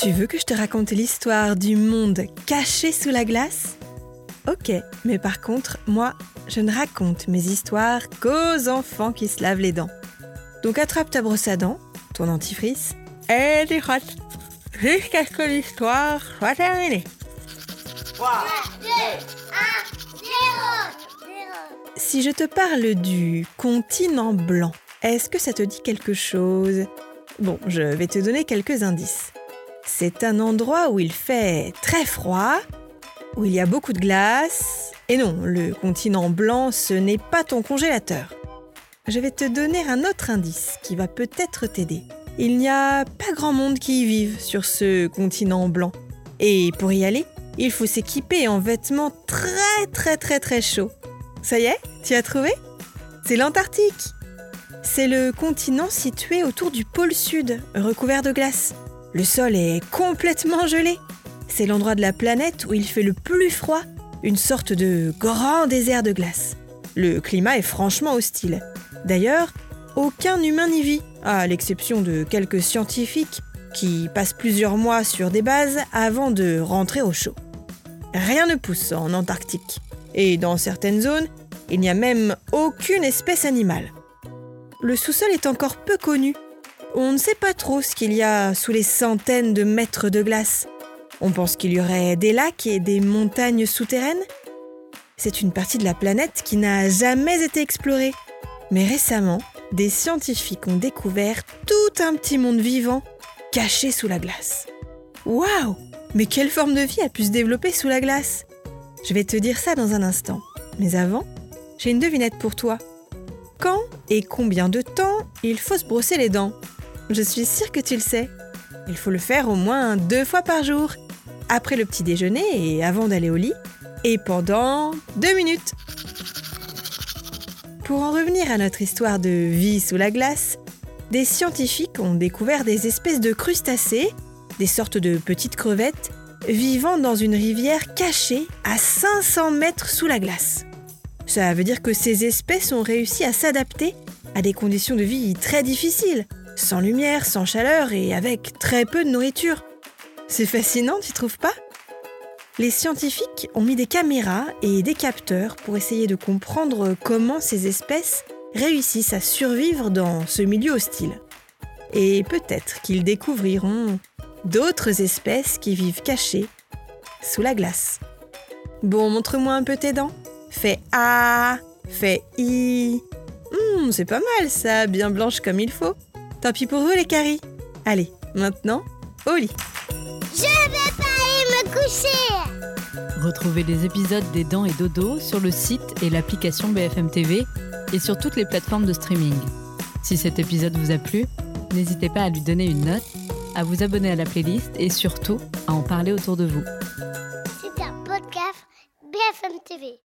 Tu veux que je te raconte l'histoire du monde caché sous la glace ? Ok, mais par contre, moi, je ne raconte mes histoires qu'aux enfants qui se lavent les dents. Donc attrape ta brosse à dents, ton dentifrice, et tu frottes jusqu'à ce que l'histoire soit terminée. 3, 2, 1, 0. Si je te parle du continent blanc, est-ce que ça te dit quelque chose ? Bon, je vais te donner quelques indices. C'est un endroit où il fait très froid, où il y a beaucoup de glace. Et non, le continent blanc, ce n'est pas ton congélateur. Je vais te donner un autre indice qui va peut-être t'aider. Il n'y a pas grand monde qui y vive sur ce continent blanc. Et pour y aller, il faut s'équiper en vêtements très chauds. Ça y est, tu as trouvé ? C'est l'Antarctique. C'est le continent situé autour du pôle sud, recouvert de glace. Le sol est complètement gelé. C'est l'endroit de la planète où il fait le plus froid, une sorte de grand désert de glace. Le climat est franchement hostile. D'ailleurs, aucun humain n'y vit, à l'exception de quelques scientifiques qui passent plusieurs mois sur des bases avant de rentrer au chaud. Rien ne pousse en Antarctique. Et dans certaines zones, il n'y a même aucune espèce animale. Le sous-sol est encore peu connu. On ne sait pas trop ce qu'il y a sous les centaines de mètres de glace. On pense qu'il y aurait des lacs et des montagnes souterraines. C'est une partie de la planète qui n'a jamais été explorée. Mais récemment, des scientifiques ont découvert tout un petit monde vivant caché sous la glace. Waouh ! Mais quelle forme de vie a pu se développer sous la glace ? Je vais te dire ça dans un instant. Mais avant, j'ai une devinette pour toi. Quand et combien de temps il faut se brosser les dents ? Je suis sûre que tu le sais. Il faut le faire au moins 2 fois par jour, après le petit déjeuner et avant d'aller au lit, et pendant 2 minutes. Pour en revenir à notre histoire de vie sous la glace, des scientifiques ont découvert des espèces de crustacés, des sortes de petites crevettes, vivant dans une rivière cachée à 500 mètres sous la glace. Ça veut dire que ces espèces ont réussi à s'adapter à des conditions de vie très difficiles, sans lumière, sans chaleur et avec très peu de nourriture. C'est fascinant, tu trouves pas ? Les scientifiques ont mis des caméras et des capteurs pour essayer de comprendre comment ces espèces réussissent à survivre dans ce milieu hostile. Et peut-être qu'ils découvriront d'autres espèces qui vivent cachées sous la glace. Bon, montre-moi un peu tes dents. Fais A, fais I. C'est pas mal ça, bien blanche comme il faut. Tant pis pour vous les caries. Allez, maintenant, au lit. Je vais pas aller me coucher. Retrouvez les épisodes des Dents et Dodo sur le site et l'application BFM TV et sur toutes les plateformes de streaming. Si cet épisode vous a plu, n'hésitez pas à lui donner une note, à vous abonner à la playlist et surtout à en parler autour de vous. C'est un podcast BFM TV.